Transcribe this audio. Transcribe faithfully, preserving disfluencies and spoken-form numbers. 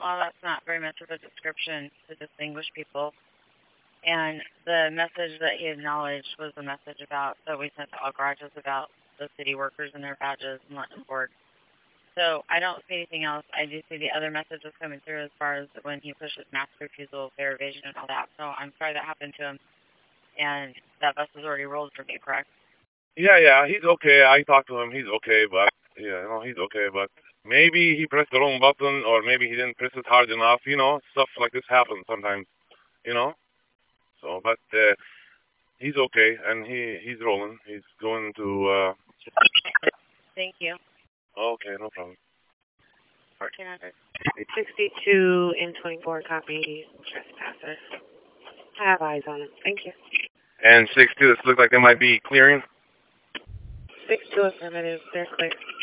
well, that's not very much of a description to distinguish people. And the message that he acknowledged was a message about that we sent to all garages about the city workers and their badges and letting them board. So I don't see anything else. I do see the other messages coming through as far as when he pushes mask refusal, fare evasion, and all that. So I'm sorry that happened to him. And that bus is already rolled from you, correct? Yeah, yeah, he's okay. I talked to him. He's okay, but yeah, no, he's okay. But maybe he pressed the wrong button, or maybe he didn't press it hard enough. You know, stuff like this happens sometimes. You know. So, but uh, he's okay, and he he's rolling. He's going to. Uh, Thank you. okay, no problem. fourteen hundred. sixty-two in twenty-four, copy, trespasser. I have eyes on him. Thank you. And six two. This looks like they might be clearing. six two affirmative. They're clear.